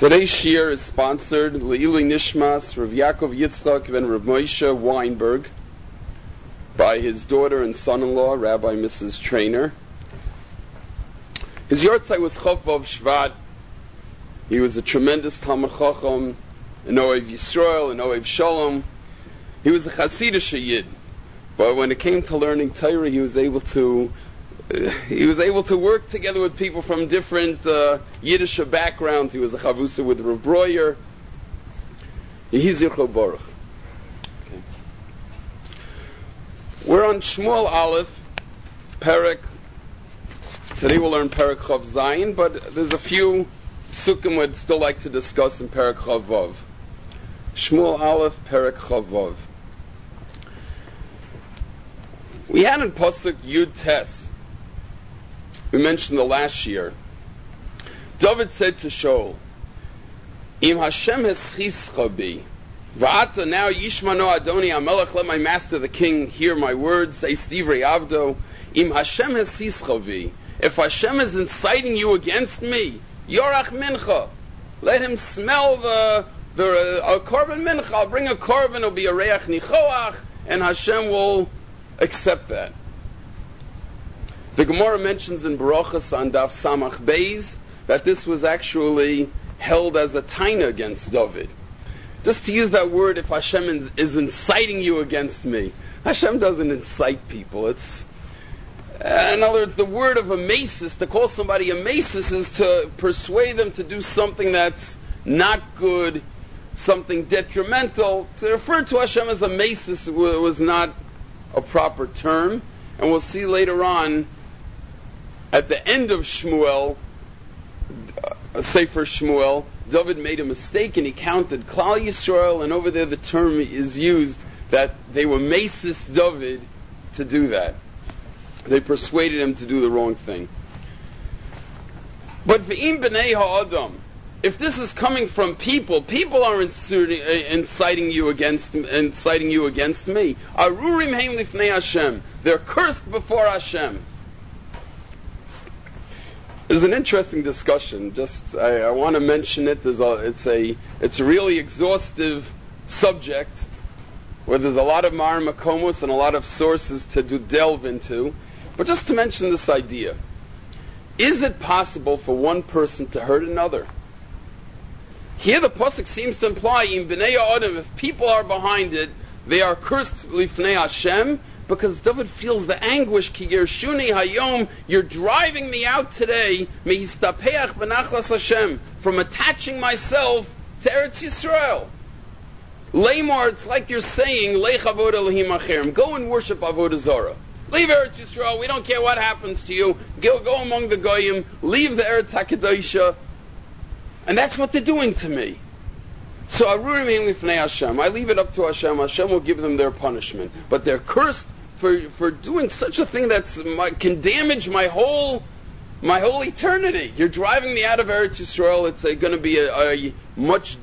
Today's shir is sponsored Le'ilui Nishmas Rav Yaakov Yitzchak ben Rav Moshe Weinberg by his daughter and son-in-law, Rabbi Mrs. Trainer. His yortzeit was Chof Vav Shvat. He was a tremendous Talmid Chacham, an Ohev Yisrael, an Ohev Shalom. He was a Hasidic Yid, but when it came to learning Torah, he was able to work together with people from different Yiddish backgrounds. He was a Chavusa with Rav Breuer. Yehi Zichro Baruch. Okay. We're on Shmuel Aleph, Perek. Today we'll learn Perek Chav Zayin, but there's a few psukim we'd still like to discuss in Perek Chav Vav. Shmuel Aleph, Perek Chav Vav. We had in Pasuk Yud Tes. We mentioned the last year. David said to Shaul, Im Hashem heschischa bi, v'ata now yishmano Adoni Amelech, let my master the king hear my words, say Stivrei Avdo, Im Hashem heschischa bi, if Hashem is inciting you against me, Yorach Mincha, let him smell the korban mincha, I'll bring a korban, it'll be a reach nichoach, and Hashem will accept that. The Gemara mentions in Barachas on Daf Samach Beis that this was actually held as a taina against David. Just to use that word, if Hashem is inciting you against me. Hashem doesn't incite people. It's, in other words, the word of amasis, to call somebody amasis, is to persuade them to do something that's not good, something detrimental. To refer to Hashem as amasis was not a proper term. And we'll see later on, at the end of Shmuel, Sefer Shmuel, David made a mistake and he counted Klal Yisrael, and over there the term is used that they were masis David to do that. They persuaded him to do the wrong thing. But v'im b'nei ha'adam, if this is coming from people are inciting you against me. Arurim heim lifnei Hashem, they're cursed before Hashem. There's an interesting discussion. Just I want to mention it. It's a really exhaustive subject where there's a lot of Mar Makomos and a lot of sources to delve into. But just to mention this idea: is it possible for one person to hurt another? Here the pasuk seems to imply in Bnei Adam, if people are behind it, they are cursed lifnei Hashem, because David feels the anguish. Ki yershuni hayom, you're driving me out today. Mehistapeach benachlas Hashem, from attaching myself to Eretz Yisrael. Leimor, it's like you're saying, Lech avoda Elohim acherim, go and worship avodah zarah. Leave Eretz Yisrael. We don't care what happens to you. Go among the goyim. Leave the Eretz Hakadosha. And that's what they're doing to me. So Arurim heim lifnei Hashem, I leave it up to Hashem. Hashem will give them their punishment. But they're cursed for doing such a thing that can damage my whole eternity. You're driving me out of Eretz Yisrael. It's going to be a much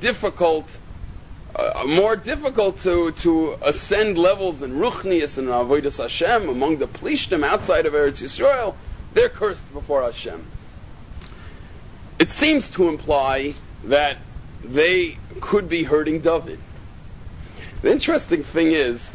more difficult to ascend levels in Ruchnius and Avodas Hashem among the Plishtim outside of Eretz Yisrael. They're cursed before Hashem. It seems to imply that they could be hurting David. The interesting thing is,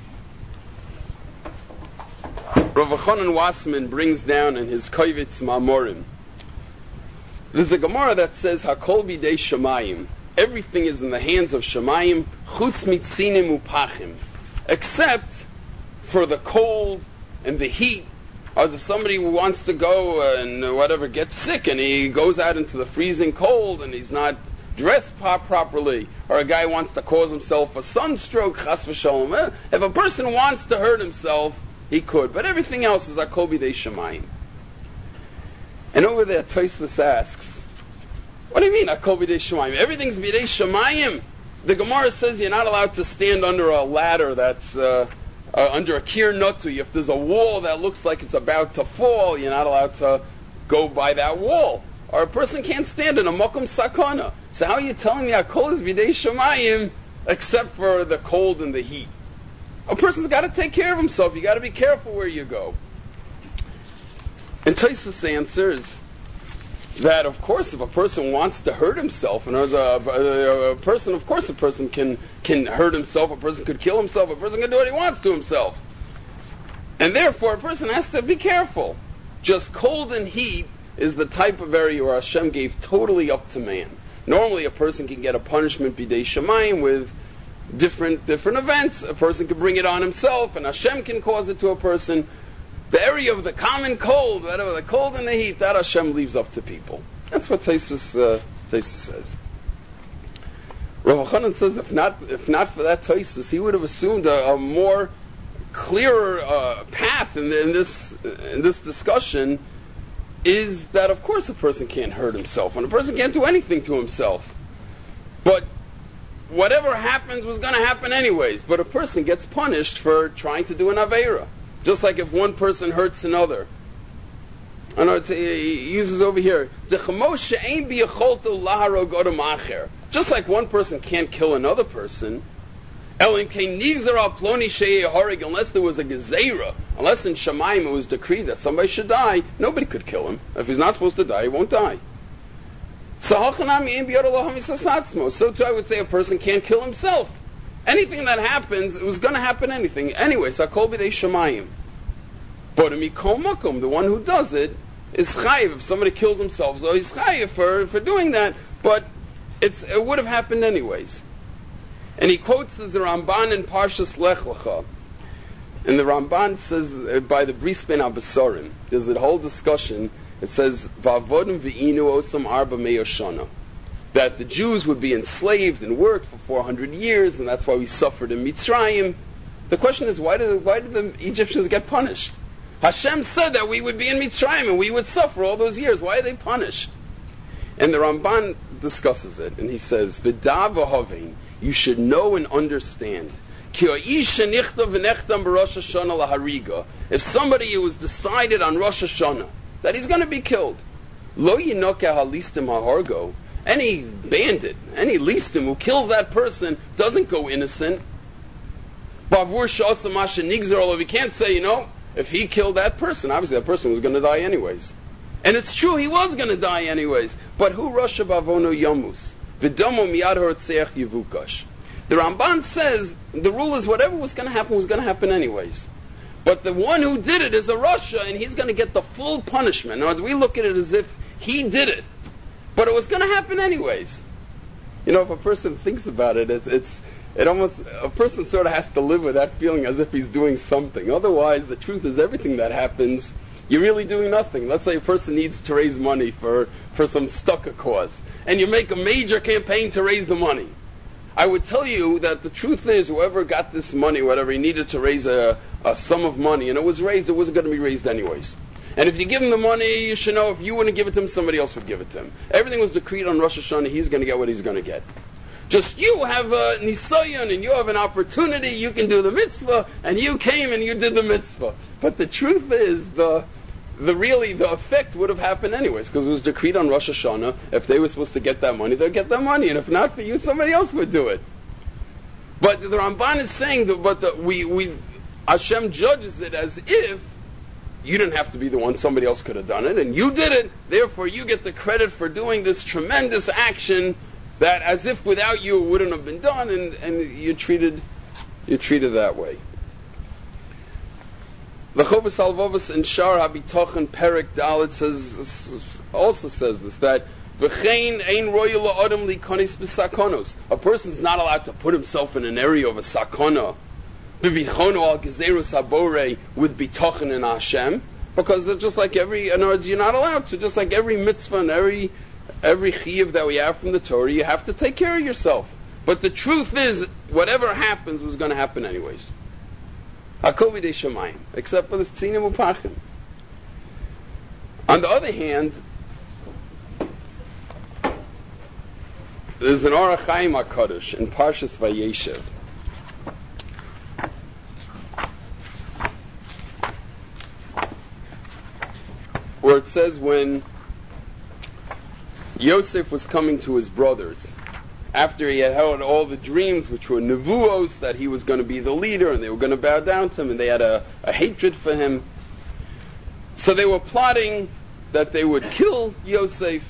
Rav Chanan Wassman brings down in his Kovetz Mamorim, there's a Gemara that says, Hakol bidei Shamayim, everything is in the hands of Shamayim, chutz mitzinim upachim, except for the cold and the heat. As if somebody wants to go and gets sick and he goes out into the freezing cold and he's not dressed properly, or a guy wants to cause himself a sunstroke, chas v'shalom. If a person wants to hurt himself, he could, but everything else is Hakol bidei Shamayim. And over there, Tosfos asks, what do you mean Hakol bidei Shamayim? Everything's bidei Shamayim. The Gemara says you're not allowed to stand under a ladder that's under a kir notu. If there's a wall that looks like it's about to fall, you're not allowed to go by that wall. Or a person can't stand in a mokum sakana. So how are you telling me Hakol is bidei Shamayim except for the cold and the heat? A person's got to take care of himself. You got to be careful where you go. And Tosfos answers, that, of course, if a person wants to hurt himself, and as a person, of course, a person can hurt himself, a person could kill himself, a person can do what he wants to himself. And therefore, a person has to be careful. Just cold and heat is the type of area where Hashem gave totally up to man. Normally, a person can get a punishment b'dei shamayim with different events. A person can bring it on himself, and Hashem can cause it to a person. The area of the common cold, whatever the cold and the heat, that Hashem leaves up to people. That's what Tosfos says. Rav Chanan says, if not for that Tosfos, he would have assumed a more clearer path in this discussion. Is that, of course, a person can't hurt himself, and a person can't do anything to himself. But whatever happens was going to happen anyways. But a person gets punished for trying to do an Aveira. Just like if one person hurts another. I know he uses over here, just like one person can't kill another person, unless there was a gezerah, unless in Shamayim it was decreed that somebody should die, nobody could kill him. If he's not supposed to die, he won't die. So too, I would say a person can't kill himself. Anything that happens, it was going to happen anyway. So Kol B'dei Shamayim. But Mikol Makom, the one who does it, is chayiv. If somebody kills himself, so he's chayiv for doing that. But it would have happened anyways. And he quotes the Ramban in Parshas Lech Lecha. And the Ramban says by the Bris Ben Abasorim, there's a whole discussion. It says Va'avodim v'inu osam arba me'oshana, that the Jews would be enslaved and worked for 400 years, and that's why we suffered in Mitzrayim. The question is, why did the Egyptians get punished? Hashem said that we would be in Mitzrayim and we would suffer all those years. Why are they punished? And the Ramban discusses it, and he says, V'da v'hovein, you should know and understand. If somebody who was decided on Rosh Hashanah that he's going to be killed, lo yinokeh halistim ha'hargo, any bandit, any listim who kills that person doesn't go innocent. Bavur sh'asam asher nigzer olav, he can't say, if he killed that person, obviously that person was going to die anyways. And it's true, he was going to die anyways. But who rasha bavono yamus? V'domo miyad ha'rotzeach yivukash. The Ramban says, the rule is whatever was going to happen anyways. But the one who did it is a rasha, and he's going to get the full punishment. Now, as we look at it as if he did it, but it was going to happen anyways. If a person thinks about it, it almost, a person sort of has to live with that feeling as if he's doing something. Otherwise, the truth is everything that happens, you're really doing nothing. Let's say a person needs to raise money for some stucca cause, and you make a major campaign to raise the money. I would tell you that the truth is, whoever got this money, whatever he needed to raise a sum of money, and it was raised, it wasn't going to be raised anyways. And if you give him the money, you should know if you wouldn't give it to him, somebody else would give it to him. Everything was decreed on Rosh Hashanah, he's going to get what he's going to get. Just you have a nisayon and you have an opportunity, you can do the mitzvah, and you came and you did the mitzvah. But the truth is, the effect would have happened anyways, because it was decreed on Rosh Hashanah. If they were supposed to get that money, they'd get that money, and if not for you, somebody else would do it. But the Ramban is saying that, Hashem judges it as if you didn't have to be the one, somebody else could have done it, and you did it, therefore you get the credit for doing this tremendous action that as if without you it wouldn't have been done, and you're treated that way. The Chovos Halevavos in Shar HaBitachon Perek Dalet also says this, that V'chein ein roya la'adam likonis b'sakonos. A person's not allowed to put himself in an area of a sakona, b'bichono al gezerus habore, with bitachon in Hashem, because they're just like in other words, you're not allowed to, just like every mitzvah and every chiyuv that we have from the Torah, you have to take care of yourself. But the truth is, whatever happens was going to happen anyways. Hakol b'dei shamayim, except for the tzinim upachim. On the other hand, there's an Orach Chaim HaKadosh in Parshas Vayeshev, where it says when Yosef was coming to his brothers, after he had held all the dreams, which were nevuos, that he was going to be the leader and they were going to bow down to him, and they had a hatred for him. So they were plotting that they would kill Yosef.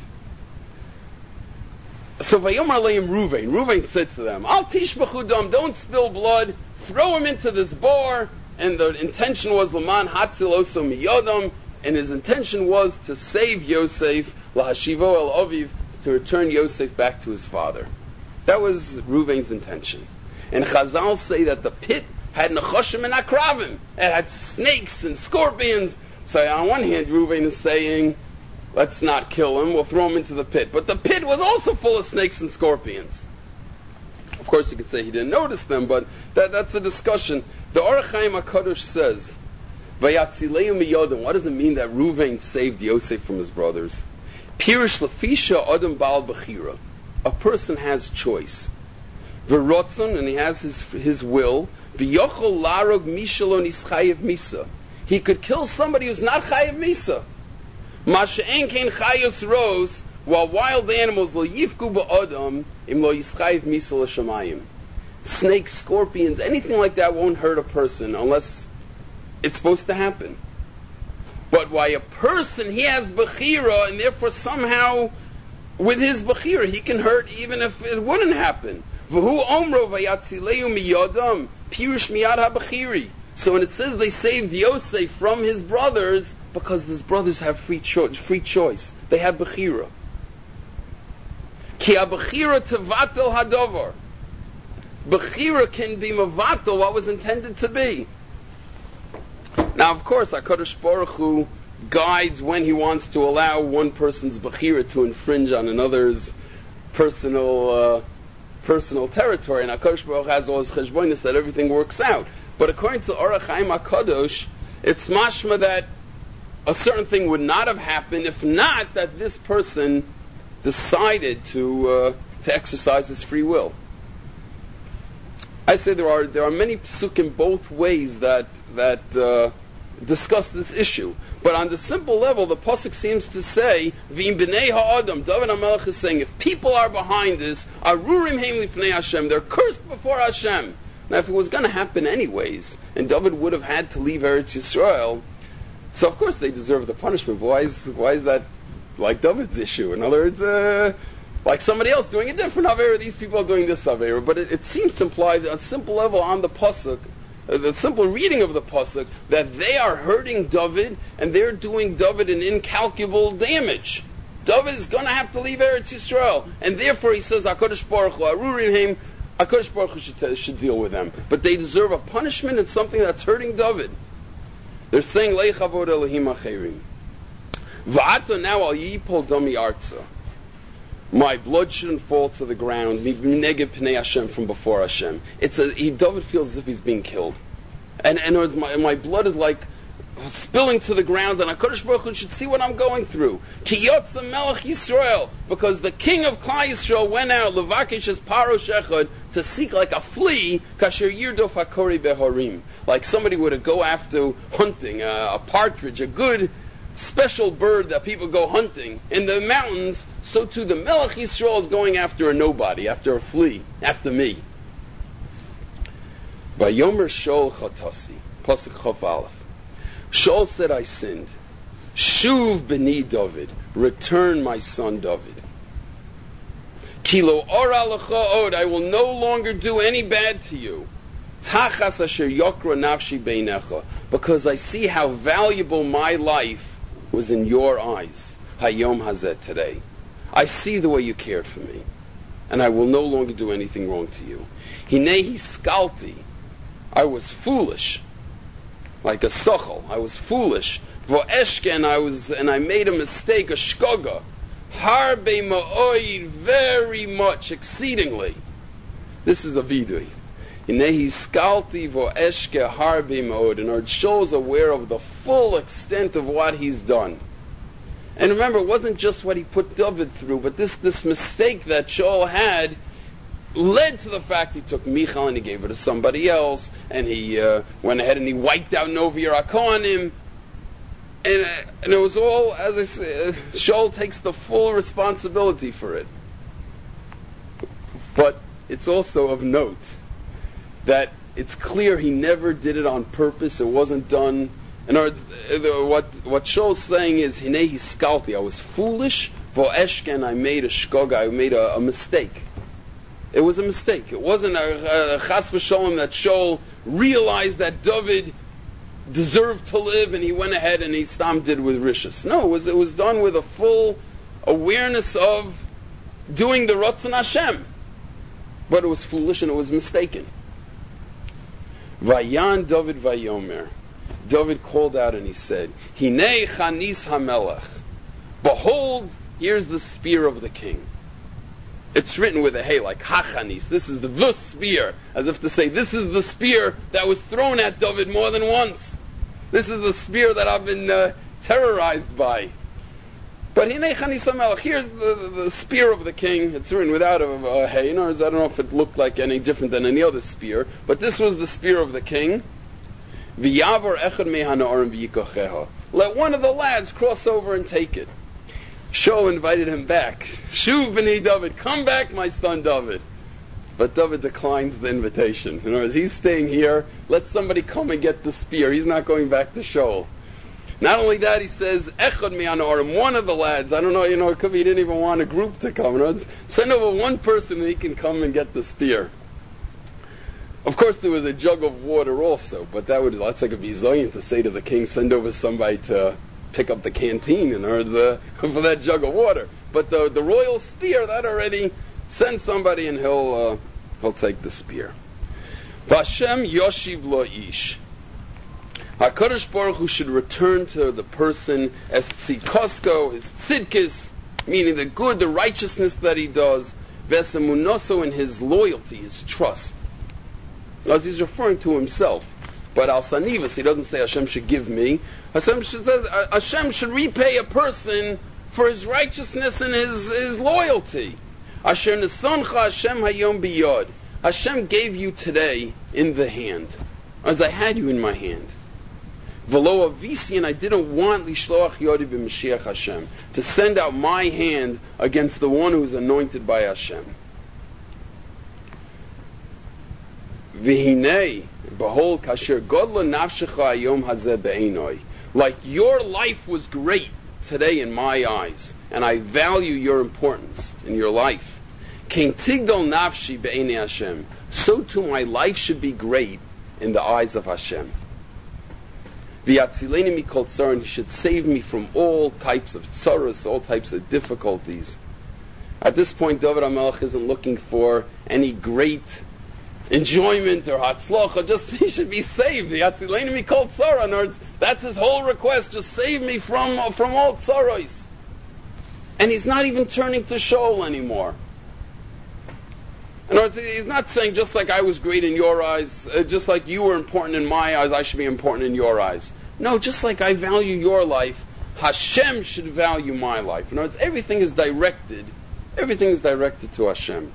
So Vayomar Aleim Ruvain said to them, Al tishbachu dam, don't spill blood, throw him into this bar. And the intention was Laman Hatzil Oso Miyodam, and his intention was to save Yosef, Lahashivo El Aviv, to return Yosef back to his father. That was Ruvain's intention. And Chazal say that the pit had Nechoshim and Akravim. It had snakes and scorpions. So on one hand, Ruvain is saying, let's not kill him, we'll throw him into the pit. But the pit was also full of snakes and scorpions. Of course, you could say he didn't notice them, but that's a discussion. The Orach Chaim HaKadosh says, Vayatzileu miyodam. What does it mean that Ruvain saved Yosef from his brothers? Pirish lefisha adam bal bechira. A person has choice. V'rotzon, and he has his will. V'yochol larog mishalon is chayev misa. He could kill somebody who's not chayev misa. Masha'en kein chayos ros, while wild animals lo yifku ba'adam im lo yischayev misa l'shamayim. Snakes, scorpions, anything like that won't hurt a person unless it's supposed to happen. But why a person, he has bechira, and therefore somehow with his bechira he can hurt even if it wouldn't happen. V'hu omro vayatzileu miyodam pirush miyad ha-bechiri. So when it says they saved Yosef from his brothers, because his brothers have free choice. They have bechira. Ki ha-bechira tevatel hadovar. Bechira can be mavatel what was intended to be. Now, of course, HaKadosh Baruch Hu guides when he wants to allow one person's bechira to infringe on another's personal territory, and HaKadosh Baruch Hu has all his cheshbonis that everything works out. But according to Orach Chaim HaKadosh, it's mashma that a certain thing would not have happened if not that this person decided to exercise his free will. I say there are many psukim both ways that discuss this issue. But on the simple level, the pasuk seems to say, "V'im b'nei ha'adam." David HaMelech is saying, if people are behind this, arurim heim lifnei Hashem, they're cursed before Hashem. Now, if it was going to happen anyways, and David would have had to leave Eretz Yisrael, so of course they deserve the punishment. But why is that like David's issue? In other words, like somebody else doing a different Avera, these people are doing this Avera. But it seems to imply that on a simple level on the pasuk, the simple reading of the pasuk, that they are hurting David and they're doing David an incalculable damage. David is going to have to leave Eretz Yisrael, and therefore he says, HaKadosh Baruch Hu, Arurim, HaKadosh Baruch Hu should deal with them. But they deserve a punishment and something that's hurting David. They're saying, Leich avod Elohim acherim. Va'ato now al yipol dami arza. My blood shouldn't fall to the ground. Neged pnei Hashem, from before Hashem. David feels as if he's being killed, and my blood is like spilling to the ground. And HaKadosh Baruch Hu should see what I'm going through. Ki yotza melech Yisrael, because the king of Klal Yisrael went out levakesh es parosh echad, to seek like a flea, kasher yirdof hakori behorim, like somebody would go after hunting a partridge, a good special bird that people go hunting in the mountains. So too the Melech Yisrael is going after a nobody, after a flea, after me. Vayomer Shaul Chatasi, pasuk Chof Aleph. Shaul said, I sinned. Shuv b'ni David, return my son David. Kilo ora lecha od, I will no longer do any bad to you. Tachas asher yokra nafshi beinecha, because I see how valuable my life was in your eyes. Hayom hazeh, today. I see the way you cared for me, and I will no longer do anything wrong to you. Hinehi skalti, I was foolish, like a sochel. I was foolish. Vo'eshken, and I made a mistake, a shkoga. Harbe ma'oid, very much, exceedingly. This is a vidui. Hinehi skalti vo'eshke harbe ma'od, and our Shaul is aware of the full extent of what he's done. And remember, it wasn't just what he put David through, but this mistake that Shaul had led to the fact he took Michal and he gave it to somebody else, and he went ahead and he wiped out Novi Rakonim, and it was all, as I say, Shaul takes the full responsibility for it. But it's also of note that it's clear he never did it on purpose. It wasn't done In other words, what Shaul's saying is, Hinei hiskalti, I was foolish, vo'eshken, I made a shkoga, I made a mistake. It was a mistake. It wasn't a chas v'sholem that Shaul realized that David deserved to live and he went ahead and he stam did with rishus. No, it was done with a full awareness of doing the Ratzon Hashem. But it was foolish and it was mistaken. Vayan David Vayomer. David called out and he said, Hinei chanis hamelech. Behold, here's the spear of the king. It's written with a hey, like hachanis. This is the spear, as if to say, this is the spear that was thrown at David more than once. This is the spear that I've been terrorized by. But hinei chanis hamelech. Here's the spear of the king. It's written without a hey. In other words, I don't know if it looked like any different than any other spear, but this was the spear of the king. V'yavor echad mehanaorim v'yikocheha. Let one of the lads cross over and take it. Shaul invited him back. Shuv b'nei David, come back, my son David. But David declines the invitation. In other words, he's staying here. Let somebody come and get the spear. He's not going back to Shaul. Not only that, he says, echad mehanaorim, one of the lads. I don't know, it could be he didn't even want a group to come. In other words, send over one person and he can come and get the spear. Of course, there was a jug of water also, but that's like a bizoyin to say to the king, send over somebody to pick up the canteen in order for that jug of water. But the royal spear, that already, send somebody and he'll take the spear. Vashem yoshiv lo ish. HaKadosh Baruch Hu should return to the person as tzidkosko, his tzidkis, meaning the good, the righteousness that he does, vesemunoso, in his loyalty, his trust. As he's referring to himself. But al sanivas, he doesn't say Hashem should give me. Hashem should repay a person for his righteousness and his loyalty. Asher nesoncha Hashem hayom biyod. Hashem gave you today in the hand, as I had you in my hand. V'lo avisi, and I didn't want lishloach yodi b'Mashiach Hashem, to send out my hand against the one who is anointed by Hashem. V'hinei, behold, kasher godla nafshecha hayom hazeh be'einoi. Like your life was great today in my eyes, and I value your importance in your life. Kein tigdol nafshi be'einei Hashem. So too my life should be great in the eyes of Hashem. V'yatzileni mikol tzara, and he should save me from all types of tzaras, all types of difficulties. At this point, David HaMelech isn't looking for any great enjoyment or hatzlacha, just he should be saved. V'yatzileni mikol tzara, in other words, that's his whole request, just save me from all tzaros. And he's not even turning to Shaul anymore. In other words, he's not saying just like I was great in your eyes, just like you were important in my eyes, I should be important in your eyes. No, just like I value your life, Hashem should value my life. In other words, everything is directed to Hashem.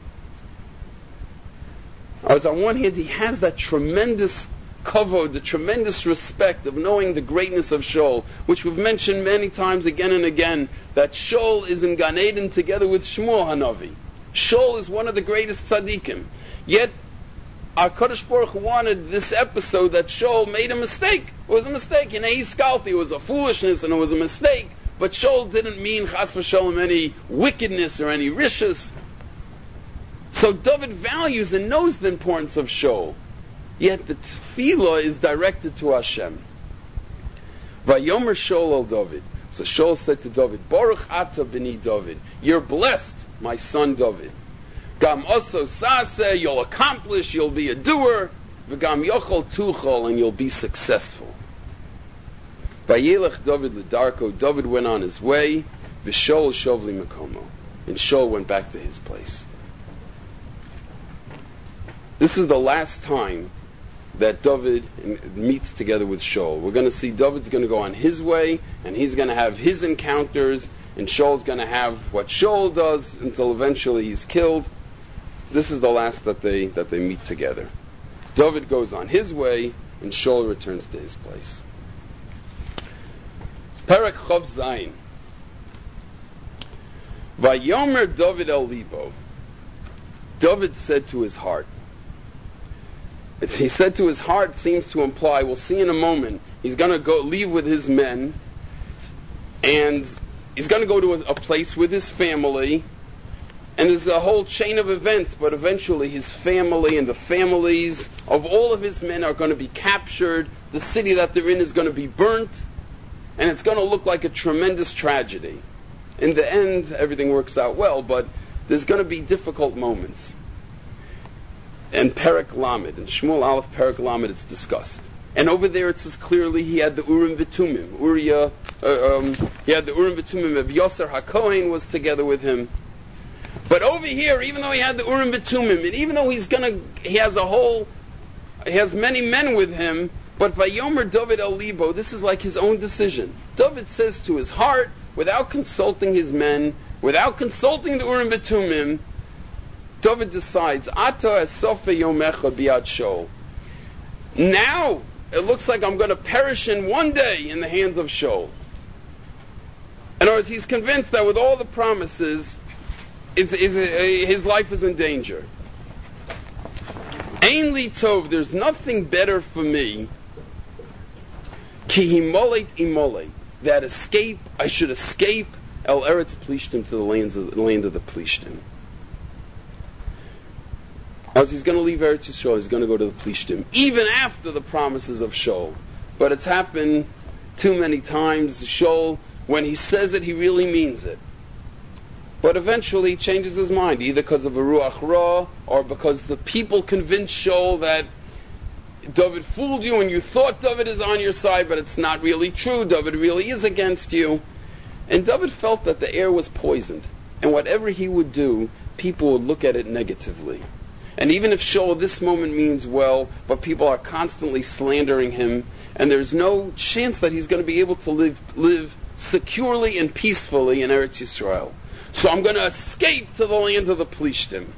As on one hand, he has that tremendous kavod, the tremendous respect of knowing the greatness of Shaul, which we've mentioned many times again and again, that Shaul is in Gan Eden together with Shmuel Hanavi. Shaul is one of the greatest tzaddikim. Yet, our Kadosh Baruch Hu wanted this episode that Shaul made a mistake. It was a mistake. In Eiskalti, it was a foolishness and it was a mistake. But Shaul didn't mean chas v'sholem any wickedness or any rishus. So David values and knows the importance of Shaul. Yet the tefillah is directed to Hashem. Vayomer Shaul al David. So Shaul said to David, Baruch ata b'ni David. You're blessed, my son David. Gam oso saseh, you'll accomplish, you'll be a doer. V'gam yochol tuchol, and you'll be successful. Vayelech David l'darko, David went on his way. V'Shaul shovli mekomo, and Shaul went back to his place. This is the last time that David meets together with Shaul. We're going to see David's going to go on his way, and he's going to have his encounters, and Shaul's going to have what Shaul does until eventually he's killed. This is the last that they meet together. David goes on his way, and Shaul returns to his place. Perek Chav Zayin. Vayomer David el libo. David said to his heart, He said to his heart seems to imply, we'll see in a moment, he's going to go leave with his men, and he's going to go to a place with his family, and there's a whole chain of events, but eventually his family and the families of all of his men are going to be captured, the city that they're in is going to be burnt, and it's going to look like a tremendous tragedy. In the end, everything works out well, but there's going to be difficult moments. And Perek Lamed, in Shmuel Aleph Perek Lamed, it's discussed. And over there it says clearly he had the Urim V'Tumim. He had the Urim V'Tumim of Yosser HaKohen was together with him. But over here, even though he had the Urim V'Tumim, and even though he has many men with him, but Vayomer David El Libo, this is like his own decision. David says to his heart, without consulting his men, without consulting the Urim V'Tumim, David decides, Ata esofe yomecha biad Shaul. Now, it looks like I'm going to perish in one day in the hands of Shaul. In other words, he's convinced that with all the promises, his life is in danger. Ein li tov, there's nothing better for me, ki himolet imole, that I should escape El Eretz Plishtim, to the land of the Plishtim. As he's going to leave Eretz Yisrael, he's going to go to the Plishtim, even after the promises of Shaul. But it's happened too many times. Shaul, when he says it, he really means it. But eventually he changes his mind, either because of a Ruach Ra, or because the people convinced Shaul that David fooled you and you thought David is on your side, but it's not really true. David really is against you. And David felt that the air was poisoned. And whatever he would do, people would look at it negatively. And even if Shaul at this moment means well, but people are constantly slandering him, and there's no chance that he's going to be able to live securely and peacefully in Eretz Yisrael. So I'm going to escape to the land of the Plishtim.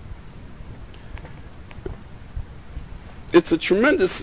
It's a tremendous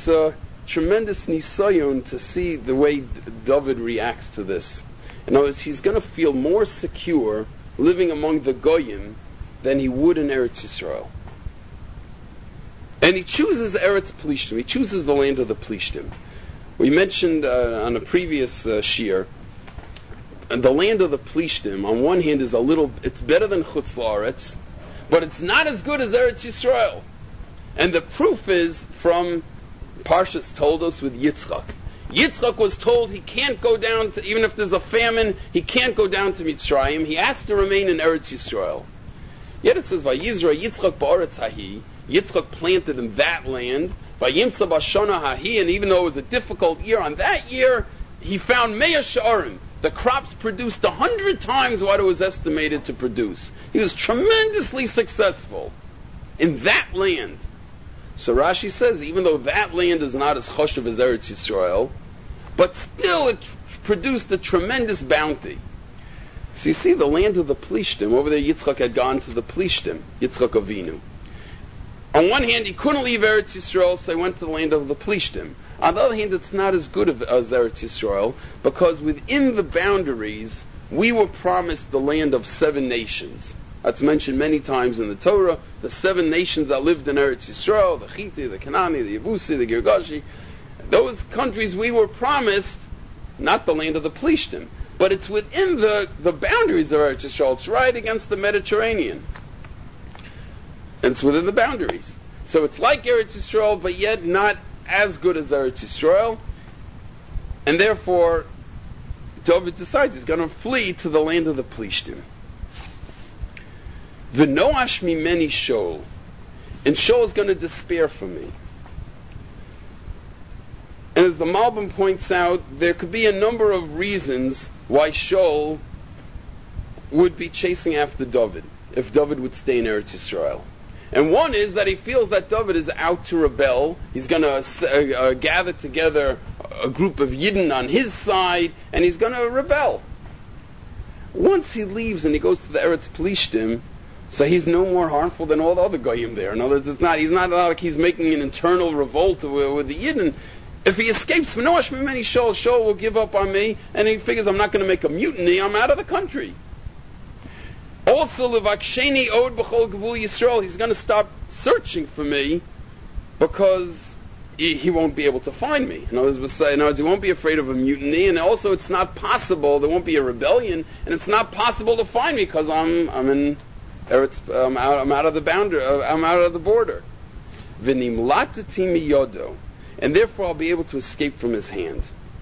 nisayon to see the way David reacts to this. In other words, he's going to feel more secure living among the Goyim than he would in Eretz Yisrael. And he chooses Eretz Plishtim. He chooses the land of the Plishtim. We mentioned on a previous shiur, the land of the Plishtim, on one hand, it's better than Chutz La'aretz, but it's not as good as Eretz Yisrael. And the proof is from Parshas Toldos with Yitzchak. Yitzchak was told he can't go down to, even if there's a famine, he can't go down to Mitzrayim. He has to remain in Eretz Yisrael. Yet it says, Vayizra Yitzchak ba'aretz hahi, Yitzchak planted in that land, Vayimtza b'shana hahi, and even though it was a difficult year, on that year, he found Me'ah Sha'arim. The crops produced 100 times what it was estimated to produce. He was tremendously successful in that land. So Rashi says, even though that land is not as choshev as Eretz Yisrael, but still it produced a tremendous bounty. So you see the land of the Plishtim, over there Yitzchak had gone to the Plishtim, Yitzchak Avinu. On one hand, he couldn't leave Eretz Yisrael, so he went to the land of the Plishtim. On the other hand, it's not as good as Eretz Yisrael, because within the boundaries, we were promised the land of 7 nations. That's mentioned many times in the Torah. The 7 nations that lived in Eretz Yisrael, the Chiti, the Kanani, the Yebusi, the Girgashi, those countries we were promised, not the land of the Plishtim, but it's within the boundaries of Eretz Yisrael. It's right against the Mediterranean. And it's within the boundaries. So it's like Eretz Yisrael, but yet not as good as Eretz Yisrael. And therefore, David decides he's going to flee to the land of the Plishtim. V'noash mimeni Shaul. And Shaul is going to despair from me. And as the Malbim points out, there could be a number of reasons why Shaul would be chasing after David, if David would stay in Eretz Yisrael. And one is that he feels that David is out to rebel. He's going to gather together a group of Yidden on his side, and he's going to rebel. Once he leaves and he goes to the Eretz Plishtim, so he's no more harmful than all the other Goyim there. In other words, he's not like he's making an internal revolt with the Yidden. If he escapes from Noash Mimeni Shaul, Shaul will give up on me, and he figures I'm not going to make a mutiny, I'm out of the country. Also, Levaksheni Od B'chol Gevul Yisrael, he's going to stop searching for me because he won't be able to find me. In other words, he won't be afraid of a mutiny, and also it's not possible, there won't be a rebellion, and it's not possible to find me because I'm out of the boundary, I'm out of the border. V'nimlatati miyodo, and therefore I'll be able to escape from his hand.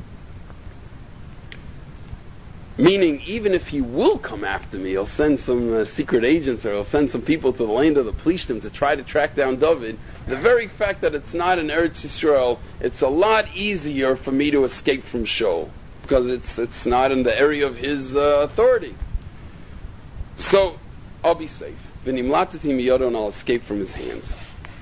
Meaning, even if he will come after me, he'll send some secret agents, or he'll send some people to the land of the Plishtim to try to track down David. The very fact that it's not in Eretz Yisrael, it's a lot easier for me to escape from Shaul, because it's not in the area of his authority. So, I'll be safe. V'nimlatati miyodo, and I'll escape from his hands.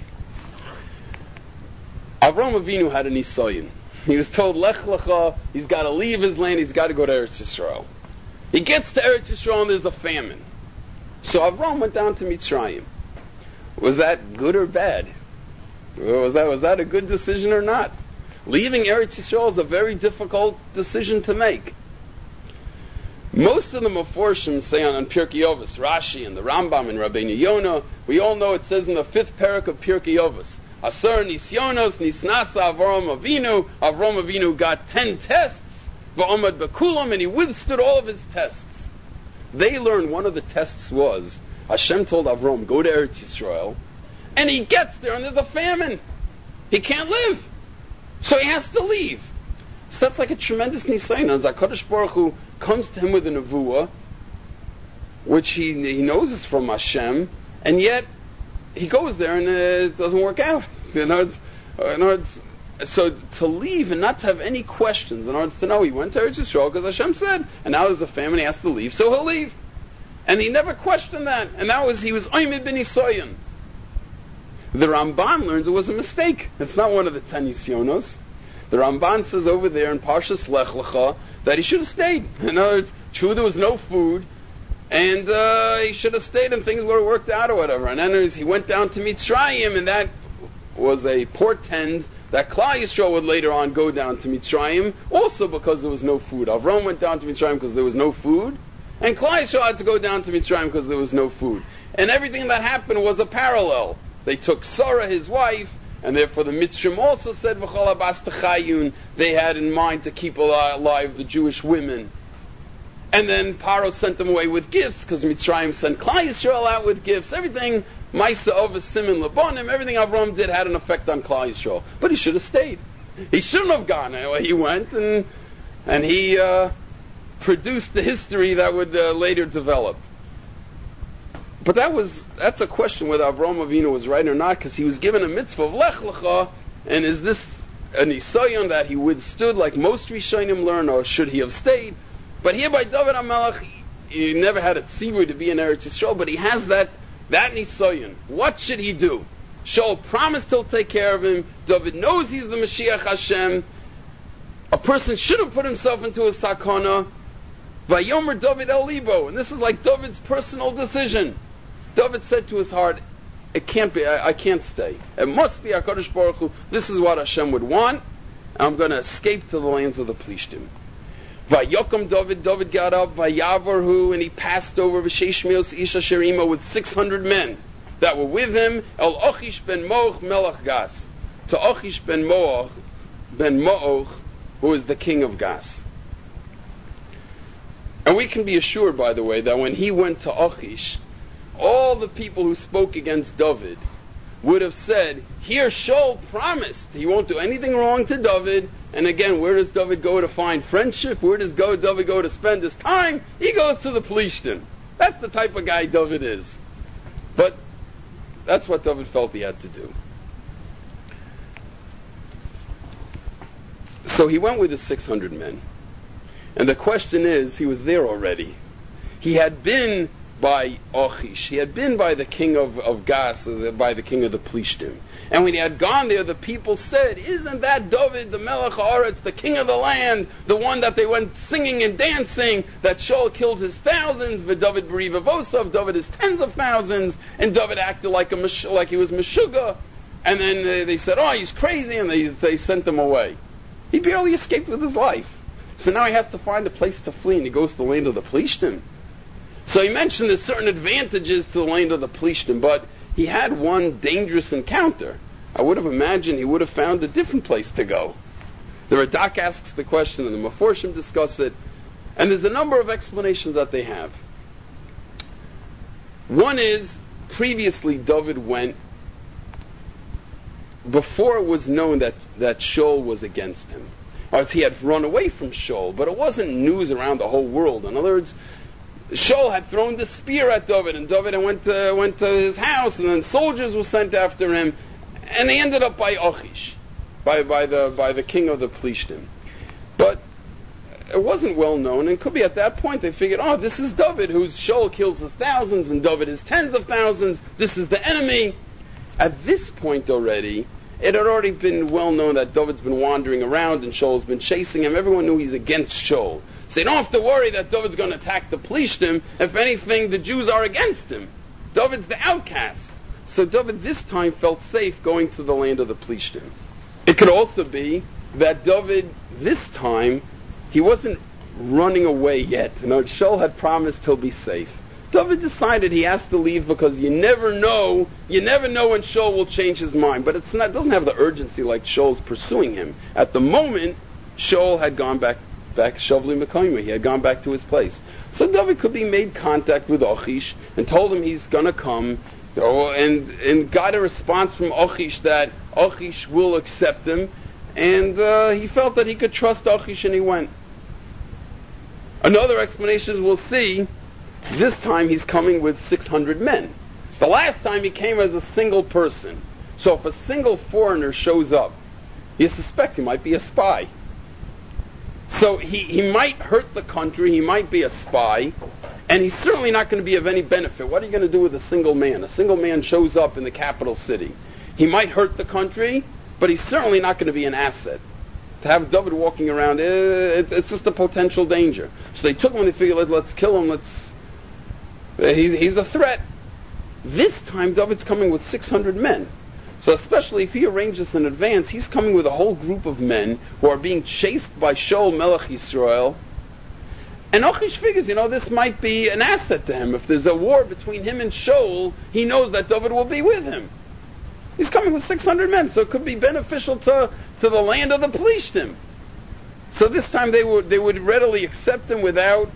Avraham Avinu had a nisayon. He was told, Lech Lecha, he's got to leave his land, he's got to go to Eretz Yisrael. He gets to Eretz Yisrael and there's a famine. So Avram went down to Mitzrayim. Was that good or bad? Was that a good decision or not? Leaving Eretz Yisrael is a very difficult decision to make. Most of the Meforshim say on Pirkei Avos, Rashi and the Rambam and Rabbeinu Yonah, we all know it says in the 5th parak of Pirkei Avos, Asar Nisyonos Nisnasa Avram Avinu. Avram Avinu got 10 tests, Va'omad Bekulam, and he withstood all of his tests. They learned one of the tests was Hashem told Avram, go to Eretz Yisrael, and he gets there and there's a famine. He can't live, so he has to leave. So that's like a tremendous nisayon. HaKadosh Baruch Hu comes to him with a nevuah, which he knows is from Hashem, and yet he goes there and it doesn't work out. So to leave and not to have any questions, in order to know he went to Eretz Yisrael because Hashem said, and now there's a famine, he has to leave, so he'll leave. And he never questioned that, and he was Oymid ben Nisayon. The Ramban learns it was a mistake. It's not one of the 10 Nisyonos. The Ramban says over there in Parshas Lech Lecha that he should have stayed. In other words, true, there was no food, and he should have stayed and things would have worked out or whatever. And then he went down to Mitzrayim, and that was a portend that Klal Yisrael would later on go down to Mitzrayim, also because there was no food. Avram went down to Mitzrayim because there was no food, and Klal Yisrael had to go down to Mitzrayim because there was no food. And everything that happened was a parallel. They took Sarah, his wife, and therefore the Mitzrim also said, V'chol habas techayun, they had in mind to keep alive the Jewish women. And then Paro sent them away with gifts, because Mitzrayim sent Klal Yisrael out with gifts. Everything, Maisa of Simin Labonim, everything Avram did had an effect on Klal Yisrael. But he should have stayed. He shouldn't have gone. He went and he produced the history that would later develop. But that's a question whether Avraham Avinu was right or not, because he was given a mitzvah of Lech Lecha, and is this a nisayon that he withstood like most Rishonim learn, or should he have stayed? But here by David HaMelech, he never had a tzivur to be in Eretz Yisrael, but he has that nisayon. What should he do? Shaul promised he'll take care of him. David knows he's the Mashiach Hashem. A person shouldn't put himself into a sakana. Vayomer David el libo, and this is like David's personal decision. David said to his heart, it can't be, I can't stay. It must be HaKadosh Baruch Hu. This is what Hashem would want. I'm going to escape to the lands of the Plishtim. Vayokam David got up, Vayavarhu, and he passed over V'sheshmios Isha Sherima with 600 men that were with him, El Ochish ben Moach Melech Gas, to Ochish ben Moach, who is the king of Gas. And we can be assured, by the way, that when he went to Ochish, all the people who spoke against David would have said, here Shaul promised he won't do anything wrong to David. And again, where does David go to find friendship? Where does David go to spend his time? He goes to the Plishtim. That's the type of guy David is. But that's what David felt he had to do. So he went with his 600 men. And the question is, he was there already. He had been by Ochish. He had been by the king of Gas, by the king of the Plishtim. And when he had gone there, the people said, isn't that David, the Melech HaAretz, the king of the land, the one that they went singing and dancing, that Shaul killed his thousands, David Beriva Vosav, David his tens of thousands, and David acted like he was Meshuggah. And then they said, oh, he's crazy, and they sent him away. He barely escaped with his life. So now he has to find a place to flee, and he goes to the land of the Plishtim. So he mentioned there's certain advantages to the land of the Plishtim, but he had one dangerous encounter. I would have imagined he would have found a different place to go. The Radak asks the question, and the Meforshim discuss it, and there's a number of explanations that they have. One is, previously David went, before it was known that Shaul was against him. Or he had run away from Shaul, but it wasn't news around the whole world. In other words, Shaul had thrown the spear at David, and David went to his house, and then soldiers were sent after him, and they ended up by Achish, by the king of the Plishtim. But it wasn't well known, and could be at that point they figured, oh, this is David, whose Shaul kills his thousands, and David is tens of thousands. This is the enemy. At this point already, it had already been well known that David's been wandering around and Shaul's been chasing him. Everyone knew he's against Shaul. So you don't have to worry that David's going to attack the Plishtim. If anything, the Jews are against him. David's the outcast. So David this time felt safe going to the land of the Plishtim. It could also be that David this time, he wasn't running away yet. You know, Shaul had promised he'll be safe. David decided he has to leave because you never know when Shaul will change his mind. But it doesn't have the urgency like Shaul's pursuing him. At the moment, Shaul had gone back Shavli Mekayma. He had gone back to his place. So David could be made contact with Achish and told him he's going to come, and got a response from Achish that Achish will accept him, and he felt that he could trust Achish, and he went. Another explanation we'll see. This time he's coming with 600 men. The last time he came as a single person. So if a single foreigner shows up, you suspect he might be a spy. So he might hurt the country, he might be a spy, and he's certainly not going to be of any benefit. What are you going to do with a single man? A single man shows up in the capital city. He might hurt the country, but he's certainly not going to be an asset. To have David walking around, it's just a potential danger. So they took him and they figured, let's kill him, he's a threat. This time David's coming with 600 men. So especially if he arranges this in advance, he's coming with a whole group of men who are being chased by Shaul Melech Yisrael. And Achish figures, this might be an asset to him. If there's a war between him and Shaul, he knows that David will be with him. He's coming with 600 men, so it could be beneficial to the land of the Plishtim. So this time they would readily accept him without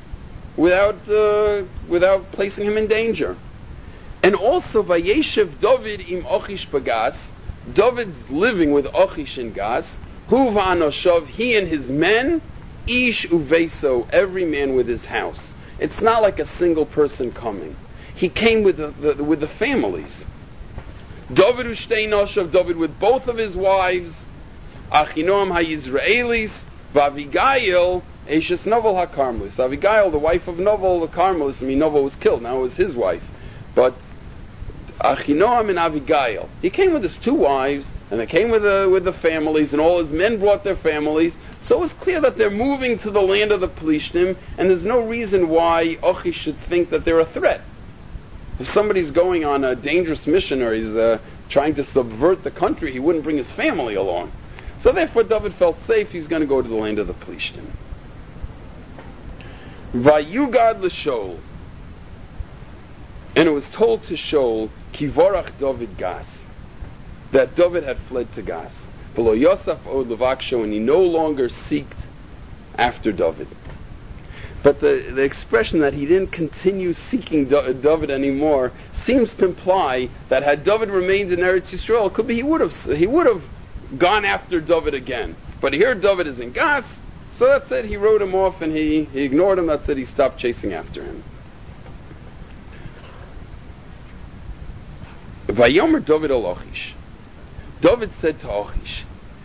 placing him in danger. And also, Vayeshev David im Achish Bagas, David's living with Achish in Gas, Hu va'anoshav, he and his men, Ish uveso, every man with his house. It's not like a single person coming. He came with the families. David ushtei noshav, David with both of his wives, Achinoam ha'Yisraelis, Vavigail, Eshes Novel HaKarmelis. Avigail, the wife of Novel, the Carmelis. Novel was killed, now it was his wife. But Achinoam and Avigail. He came with his two wives, and they came with the families, and all his men brought their families. So it was clear that they're moving to the land of the Plishtim, and there's no reason why Achish should think that they're a threat. If somebody's going on a dangerous mission, or he's trying to subvert the country, he wouldn't bring his family along. So therefore David felt safe, he's going to go to the land of the Plishtim. Vayugad l'Shaul, and it was told to Shaul, Kivorach David Gas, that David had fled to Gas. V'lo Yosef od levaksho, and he no longer seeked after David. But the expression that he didn't continue seeking David anymore seems to imply that had David remained in Eretz Yisrael, it could be he would have gone after David again. But here David is in Gas, so that's it. He wrote him off and he ignored him. That's it. He stopped chasing after him. Vayomer David al Achish. David said to Achish,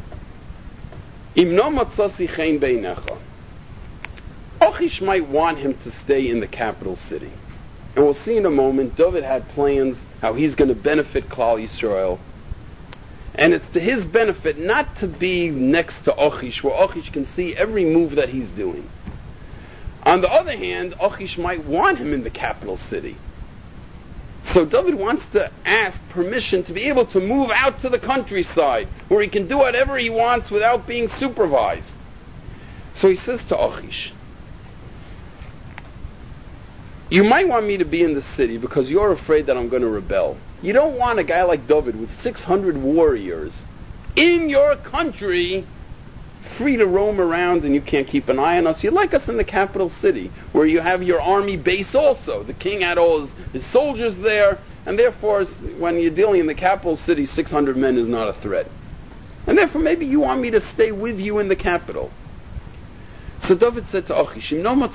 Im no matzasi chen beinecha. Achish might want him to stay in the capital city. And we'll see in a moment, David had plans how he's going to benefit Klal Yisrael. And it's to his benefit not to be next to Achish, where Achish can see every move that he's doing. On the other hand, Achish might want him in the capital city. So David wants to ask permission to be able to move out to the countryside, where he can do whatever he wants without being supervised. So he says to Achish, you might want me to be in the city because you're afraid that I'm going to rebel. You don't want a guy like David with 600 warriors in your country, free to roam around, and you can't keep an eye on us. You'd like us in the capital city, where you have your army base also. The king had all his soldiers there, and therefore, when you're dealing in the capital city, 600 men is not a threat. And therefore, maybe you want me to stay with you in the capital. So David said to Achish,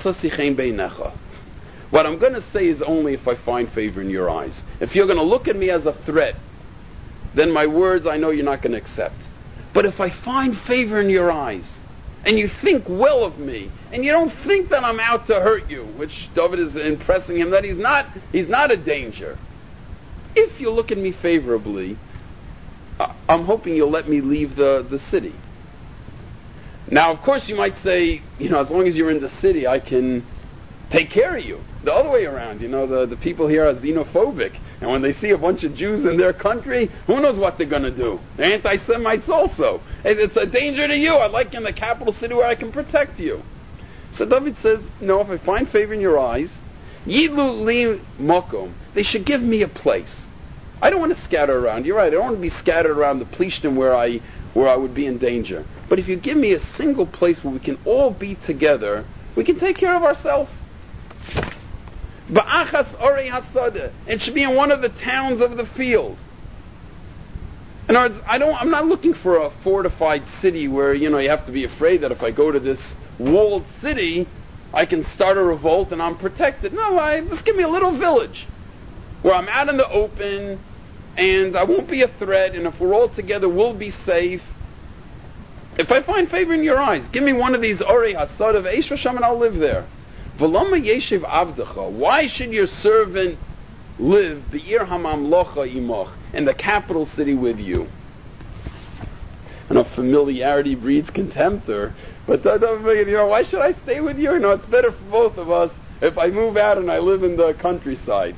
what I'm going to say is only if I find favor in your eyes. If you're going to look at me as a threat, then my words I know you're not going to accept. But if I find favor in your eyes, and you think well of me, and you don't think that I'm out to hurt you, which David is impressing him that he's not a danger. If you look at me favorably, I'm hoping you'll let me leave the city. Now, of course, you might say, as long as you're in the city, I can take care of you. The other way around, the people here are xenophobic. And when they see a bunch of Jews in their country, who knows what they're going to do? They're anti-Semites also. It's a danger to you. I'd like you in the capital city where I can protect you. So David says, no, if I find favor in your eyes, Yidlu li mokom, they should give me a place. I don't want to scatter around. You're right, I don't want to be scattered around the Plishtim where I would be in danger. But if you give me a single place where we can all be together, we can take care of ourselves. Ba'achas orei hasada. It should be in one of the towns of the field. In other words, I'm not looking for a fortified city where, you have to be afraid that if I go to this walled city, I can start a revolt and I'm protected. No, just give me a little village where I'm out in the open and I won't be a threat, and if we're all together, we'll be safe. If I find favor in your eyes, give me one of these orei hasada of Eish Hashem and I'll live there. V'lama yeshiv avdecha. Why should your servant live be'ir hamamlocha imoch, in the capital city with you? I know familiarity breeds contempt, but why should I stay with you? It's better for both of us if I move out and I live in the countryside.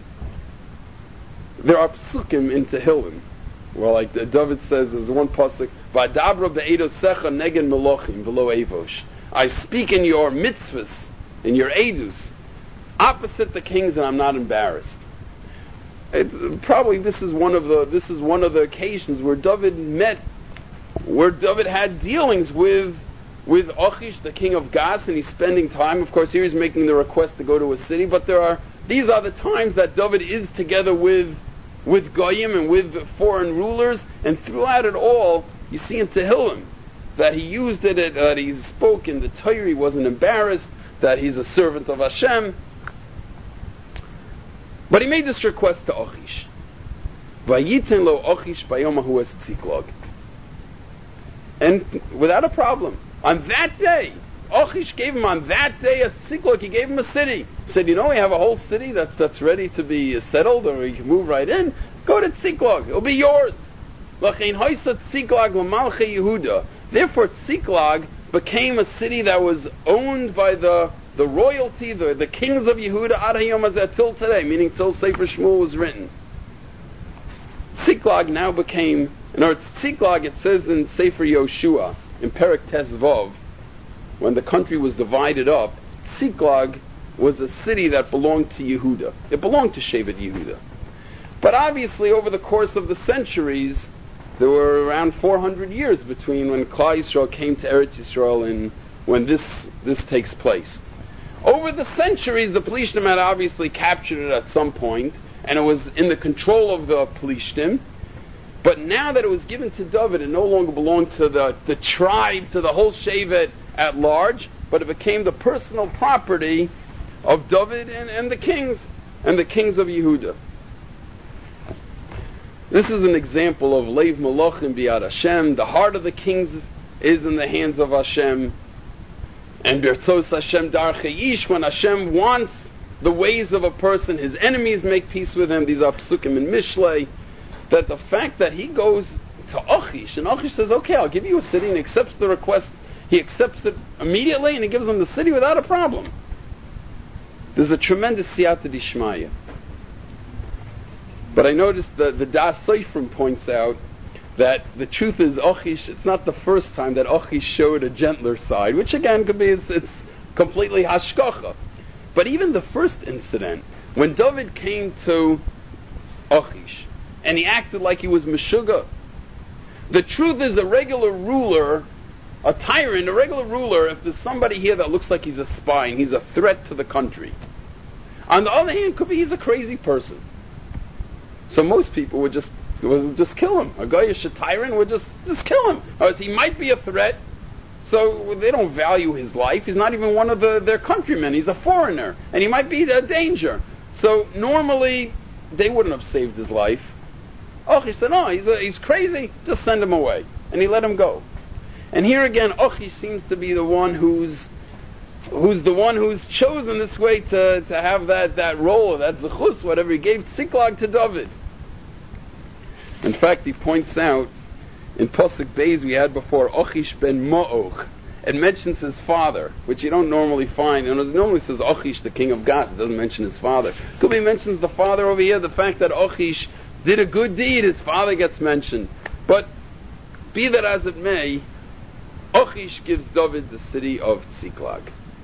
There are psukim in Tehillim. Well, like David says, there's one pasuk, V'adabra be'edosecha negen melochim v'lo evosh. I speak in your mitzvahs, in your edus, opposite the kings, and I'm not embarrassed. Probably this is one of the occasions where David had dealings with Achish, the king of Gas, and he's spending time. Of course, here he's making the request to go to a city, but these are the times that David is together with Goyim and with foreign rulers, and throughout it all, you see in Tehillim that he used it, that he spoke in the Torah, he wasn't embarrassed, that he's a servant of Hashem. But he made this request to Achish. Vayiten lo Achish bayomahu es tziklag. And without a problem, on that day, Achish gave him on that day a tziklag, he gave him a city. He said, we have a whole city that's ready to be settled, or you can move right in. Go to Tziklag, it'll be yours. L'chein hoisa Tziklag l'malchei Yehuda. Therefore Tziklag became a city that was owned by the royalty, the kings of Yehuda ad hayom hazeh, till today, meaning till Sefer Shmuel was written. Tziklag now became, Tziklag, it says in Sefer Yoshua, in Perek Tezvav, when the country was divided up, Tziklag was a city that belonged to Yehuda. It belonged to Shevet Yehuda. But obviously, over the course of the centuries, there were around 400 years between when Klal Yisrael came to Eretz Yisrael and when this takes place. Over the centuries, the Plishtim had obviously captured it at some point, and it was in the control of the Plishtim. But now that it was given to David, it no longer belonged to the tribe, to the whole Shevet at large, but it became the personal property of David and the kings of Yehuda. This is an example of Leiv Malachim Bi'ad Hashem. The heart of the kings is in the hands of Hashem. And Bertzos Hashem Darchei Ish, when Hashem wants the ways of a person, his enemies make peace with him. These are psukim in Mishlei. That the fact that he goes to Achish, and Achish says, okay, I'll give you a city, and he accepts the request. He accepts it immediately, and he gives him the city without a problem. There's a tremendous siyata dishmaya. But I noticed that the Das Seifrim points out that the truth is Achish, it's not the first time that Achish showed a gentler side, which again could be, it's completely hashkacha. But even the first incident, when David came to Achish. And he acted like he was Meshuggah. The truth is, a regular ruler, a tyrant, a regular ruler, if there's somebody here that looks like he's a spy and he's a threat to the country, on the other hand, could be he's a crazy person. So most people would just kill him. A Goyish tyrant would just kill him. Or he might be a threat, so they don't value his life. He's not even one of their countrymen. He's a foreigner, and he might be a danger. So normally, they wouldn't have saved his life. Achish said, no, he's crazy, just send him away. And he let him go. And here again, Achish seems to be the one who's chosen this way to have that role, that zechus, whatever he gave Tziklag to David. In fact, he points out, in Pasuk Beis we had before, Achish ben Ma'och. It mentions his father, which you don't normally find. And it normally says Achish, the king of Gath. It doesn't mention his father. Could be mentions the father over here, the fact that Achish did a good deed, his father gets mentioned. But be that as it may, Achish gives David the city of Tziklag.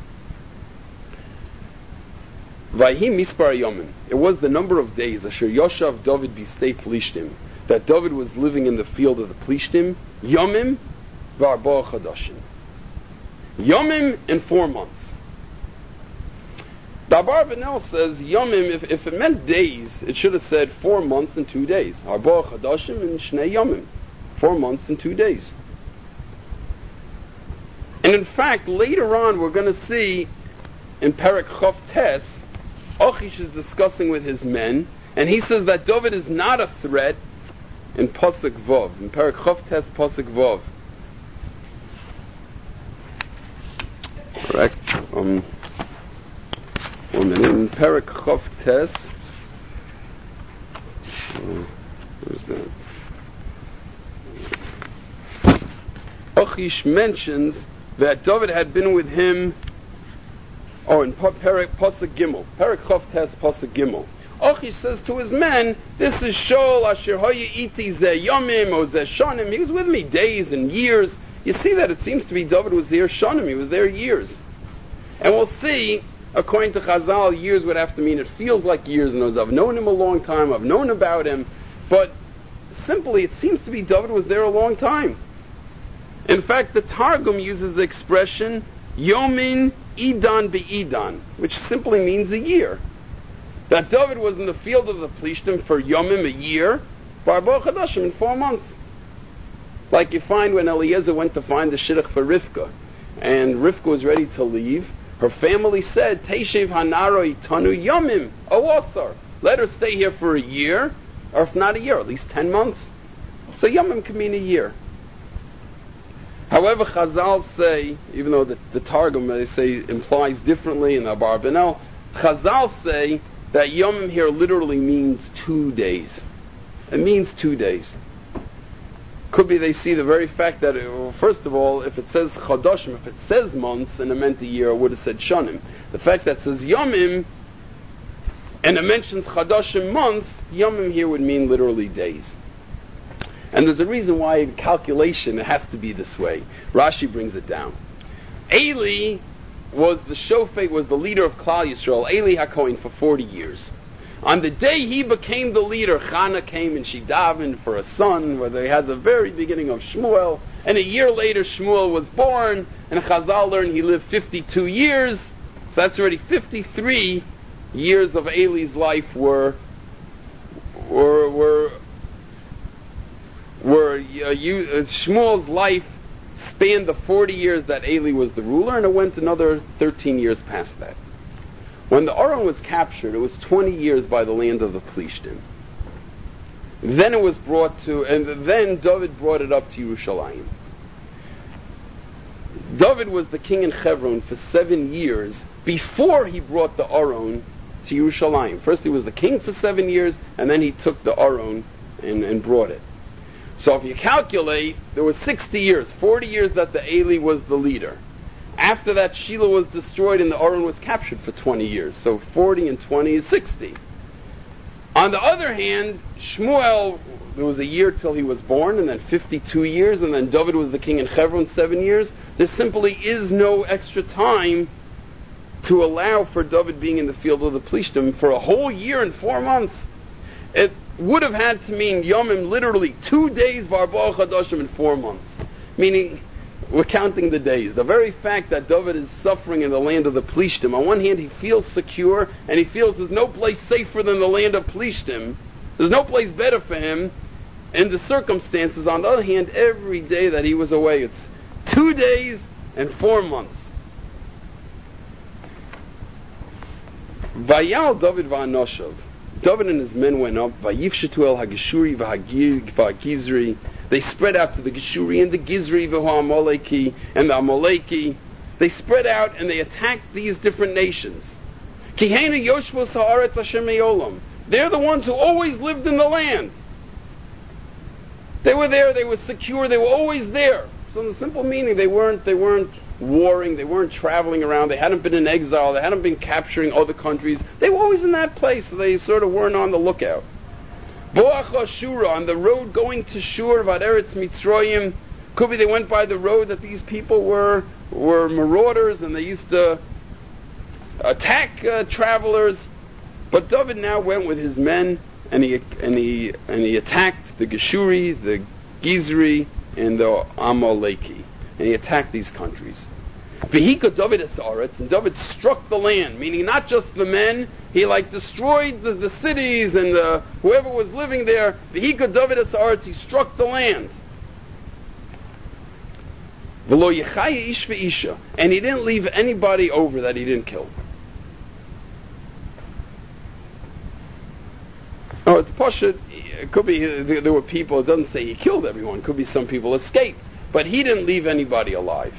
Vayhi mispar yomim. It was the number of days, asher Yoshav David b'stei Plishtim, that David was living in the field of the Plishtim, yomim v'arba chadashim. Yomim in 4 months. The Abarbanel says yomim, if it meant days, it should have said 4 months and 2 days. Arba chadashim and shnei yomim. 4 months and 2 days. And in fact, later on we're going to see in Perek Chof Tes, Achish is discussing with his men, and he says that David is not a threat in Pasuk Vav, in Perek Chof Tes Pasuk Vav. Correct. 1 minute. In Perek Chof Tes, where's that? Achish mentions that David had been with him. In Perek Pasuk Gimel, Perek Chof Tes Pasuk Gimel, Achish says to his men, "This is Shol Asher Hoye Iti Ze Yomim O Ze Shanim." He was with me days and years. You see that it seems to be David was there Shanim. He was there years, and we'll see. According to Chazal, years would have to mean it feels like years. And I've known him a long time. I've known about him, but simply it seems to be David was there a long time. In fact, the Targum uses the expression Yomin Idan be'idan, which simply means a year. That David was in the field of the Plishtim for Yomim, a year, Barba Chadashim in 4 months. Like you find when Eliezer went to find the Shidduch for Rivka, and Rivka was ready to leave, her family said, Teishev Hanaro Itanu Yomim, Awasar. Let her stay here for a year, or if not a year, at least 10 months. So Yomim can mean a year. However, Chazal say, even though the Targum they say implies differently in the Abarbanel, Chazal say that Yomim here literally means 2 days. It means 2 days. Could be they see the very fact that, first of all, if it says Chadashim, if it says months and it meant a year, it would have said Shanim. The fact that it says Yomim and it mentions Chadashim months, Yomim here would mean literally days. And there's a reason why in calculation it has to be this way. Rashi brings it down. Eli was the shofet, was the leader of Klal Yisrael, Eli HaKohen, for 40 years. On the day he became the leader, Chana came and she davened for a son, where they had the very beginning of Shmuel, and a year later Shmuel was born, and Chazal learned he lived 52 years, so that's already 53 years of Eli's life were Shmuel's life spanned the 40 years that Eli was the ruler, and it went another 13 years past that. When the Aron was captured, it was 20 years by the land of the Plishtim. Then it was brought to, and then David brought it up to Yerushalayim. David was the king in Hebron for 7 years before he brought the Aron to Yerushalayim. First he was the king for 7 years, and then he took the Aron and brought it. So if you calculate, there was 60 years, 40 years that the Eli was the leader. After that, Shiloh was destroyed and the Aron was captured for 20 years. So 40 and 20 is 60. On the other hand, Shmuel, there was a year till he was born, and then 52 years, and then David was the king in Hebron 7 years. There simply is no extra time to allow for David being in the field of the Plishtim for a whole year and 4 months. would have had to mean Yomim literally 2 days, V'arba'ah Chadashim in 4 months. Meaning, we're counting the days. The very fact that David is suffering in the land of the Plishtim, on one hand he feels secure, and he feels there's no place safer than the land of Plishtim. There's no place better for him in the circumstances. On the other hand, every day that he was away, it's 2 days and 4 months. Vayal David v'anoshav. David and his men went up. Vayifshetu el hageshuri v'hagizri. They spread out to the Geshuri and the Gizri v'ha'amaleki and the Amaleki. They spread out and they attacked these different nations. Kihena yoshvos ha'aretz Hashem me'olam. They're the ones who always lived in the land. They were there, they were secure, they were always there. So in the simple meaning, they weren't warring, they weren't traveling around, they hadn't been in exile, they hadn't been capturing other countries. They were always in that place, so they sort of weren't on the lookout. Boach Shura, on the road going to Shur, Vaderetz Mitzrayim, could be they went by the road that these people were marauders and they used to attack travelers. But David now went with his men and he attacked the Geshuri, the Gizri, and the Amaleki. And he attacked these countries. V'hika David es haaretz, and David struck the land, meaning not just the men, he destroyed the cities and whoever was living there. V'hika David es haaretz, he struck the land. V'lo yechaya ish v'isha, and he didn't leave anybody over that he didn't kill. Oh, it's Pasha. It could be there were people. It doesn't say he killed everyone. It could be some people escaped, but he didn't leave anybody alive.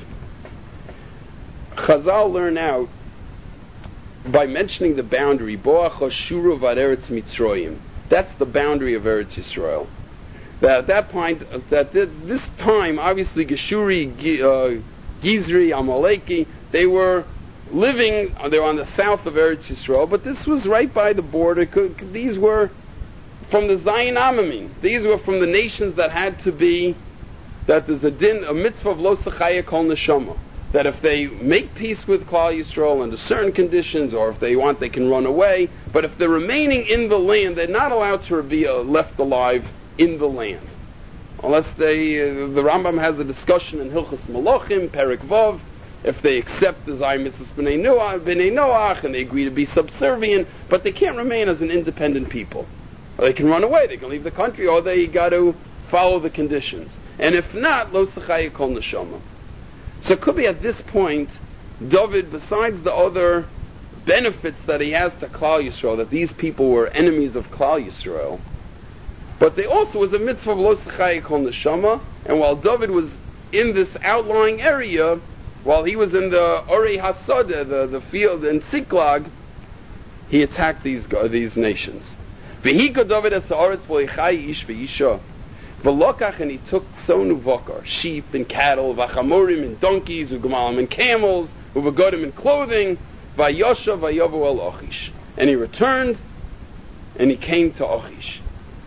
Chazal learn out by mentioning the boundary. Boach Shuru Vaderetz Mitzrayim. That's the boundary of Eretz Yisrael. That at that point, this time, obviously Geshuri, Gizri, Amaleki, they were living. They were on the south of Eretz Yisrael, but this was right by the border. These were from the Zayin Amamim. These were from the nations that had to be, that there's a mitzvah of lo sechaya kol neshama. That if they make peace with Klal Yisrael under certain conditions, or if they want, they can run away. But if they're remaining in the land, they're not allowed to be left alive in the land. Unless the Rambam has a discussion in Hilchos Malachim, Perek Vav, if they accept the Zayin Mitzvahs B'nai Noach, and they agree to be subservient, but they can't remain as an independent people. Or they can run away, they can leave the country, or they got to follow the conditions. And if not, lo sechaya kol neshama. So it could be at this point, David, besides the other benefits that he has to Klal Yisrael, that these people were enemies of Klal Yisrael, but they also was a mitzvah of lo sechaya kol neshama, and while David was in this outlying area, while he was in the Orei HaSadeh, the field in Siklag, he attacked these nations. V'hika David es haaretz v'yichai ish v'yisha. V'lokach, and he took sonu v'okar, sheep and cattle, v'chamorim and donkeys, u'gamalim and camels, u'v'godim and clothing, v'yosha v'yovu el Achish. And he returned, and he came to Achish.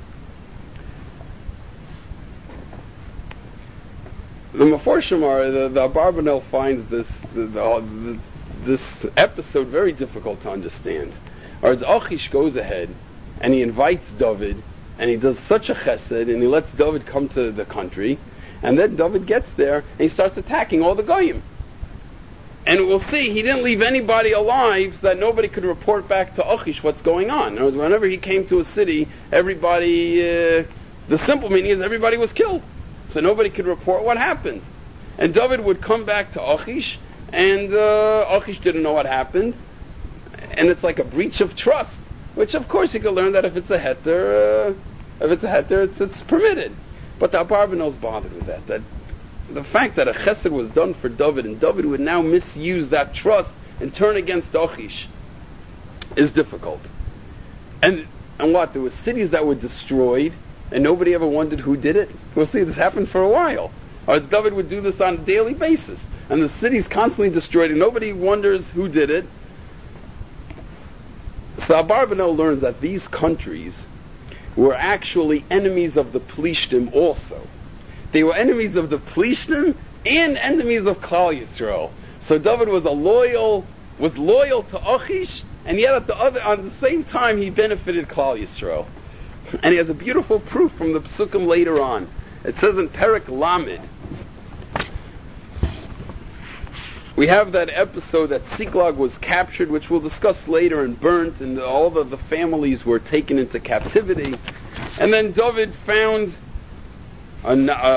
The Meforshim the Abarbanel finds this episode very difficult to understand. Or as Achish goes ahead, and he invites David, and he does such a chesed, and he lets David come to the country, and then David gets there, and he starts attacking all the Goyim. And we'll see, he didn't leave anybody alive so that nobody could report back to Achish what's going on. In other words, whenever he came to a city, everybody, the simple meaning is everybody was killed. So nobody could report what happened. And David would come back to Achish, and Achish didn't know what happened, and it's like a breach of trust. Which, of course, you can learn that if it's a heter, it's permitted. But the Abarbanel is bothered with that. That the fact that a chesed was done for David, and David would now misuse that trust and turn against Achish, is difficult. And what? There were cities that were destroyed, and nobody ever wondered who did it. We'll see, this happened for a while. Or David would do this on a daily basis. And the city's constantly destroyed, and nobody wonders who did it. So Abarbanel learns that these countries were actually enemies of the Plishtim also. They were enemies of the Plishtim and enemies of Klal Yisrael. So David was loyal to Achish, and yet on the same time he benefited Klal Yisrael. And he has a beautiful proof from the Pesukim later on. It says in Perek Lamed, we have that episode that Siklag was captured, which we'll discuss later, and burnt, and all the families were taken into captivity. And then David found a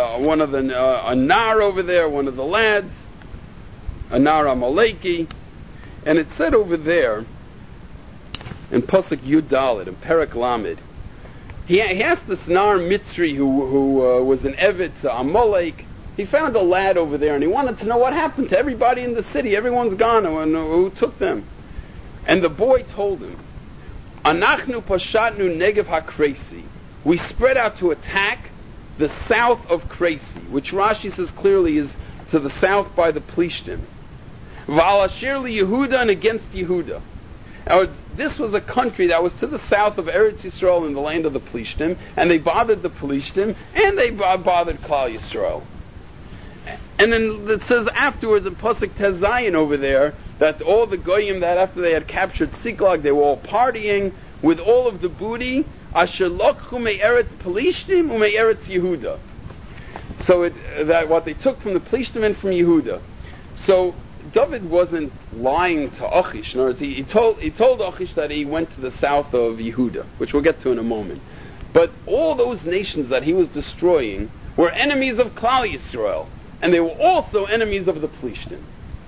Nar over there, one of the lads, a Nar Amaleki, and it said over there in Pasuk Yud Dalet, in Perek Lamed, he asked this Nar Mitzri who was an Eved to Amalek. He found a lad over there, and he wanted to know what happened to everybody in the city. Everyone's gone, and who took them? And the boy told him, Anachnu pashatnu negev hakresi. We spread out to attack the south of Kresi, which Rashi says clearly is to the south by the Plishtim. V'al asher li Yehuda, and against Yehuda. Now, this was a country that was to the south of Eretz Yisrael in the land of the Plishtim, and they bothered the Plishtim, and they bothered Klal Yisrael. And then it says afterwards in Pasuk Tezayin over there that all the Goyim that after they had captured Siklag, they were all partying with all of the booty. Asher lokhu me'eretz Plishtim u'me'eretz Yehuda. So that what they took from the Plishtim and from Yehuda. So David wasn't lying to Achish. In other words, he told Achish that he went to the south of Yehuda, which we'll get to in a moment. But all those nations that he was destroying were enemies of Klal Yisrael. And they were also enemies of the Plishtim.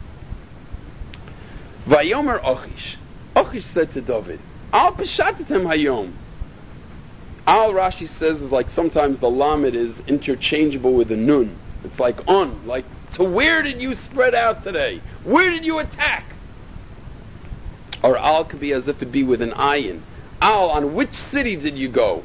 Vayomer Achish. Achish said to David, Al Peshatatem Hayom. Al, Rashi says, is like sometimes the Lamed is interchangeable with the Nun. It's like on, like, so where did you spread out today? Where did you attack? Or Al could be as if it be with an ayin. Al, on which city did you go?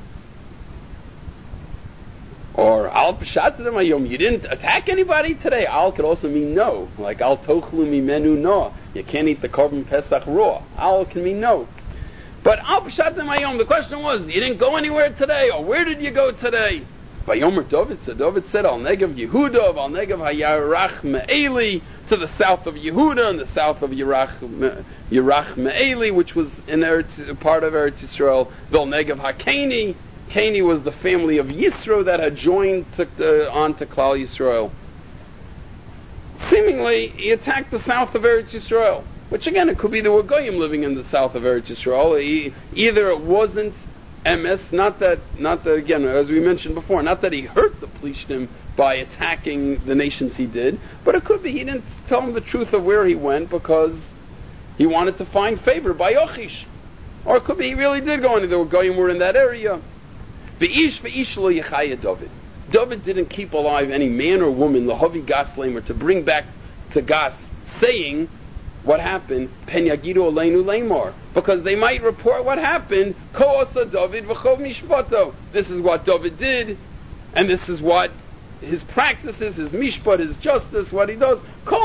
Or Al Peshatatem Hayom, you didn't attack anybody today? Al could also mean no. Like Al Tochlu Mimenu No. You can't eat the Korban Pesach raw. Al can mean no. But Al Peshatatem Hayom, the question was, you didn't go anywhere today, or where did you go today? Vayomer David said, Al Negev Yehuda, Al Negev HaYarach Me'eli, to the south of Yehuda, and the south of Yarach Me'eli, which was in part of Eretz Yisrael, Val Negev HaKeni. Keni was the family of Yisro that had joined onto Klal Yisrael. Seemingly, he attacked the south of Eretz Yisrael, which again, it could be there were Goyim living in the south of Eretz Yisrael. Either it wasn't MS, not that again, as we mentioned before, not that he hurt the Plishtim by attacking the nations he did, but it could be he didn't tell him the truth of where he went because he wanted to find favor by Achish. Or it could be he really did go in, there were Goyim were in that area. David didn't keep alive any man or woman, Lahavi Gaslemer, to bring back to Gas, saying what happened, Pen Yagidu Aleinu Lemor, because they might report what happened, Koasa David v'chov mishpato. This is what David did, and this is what his practices, his mishpat, his justice, what he does.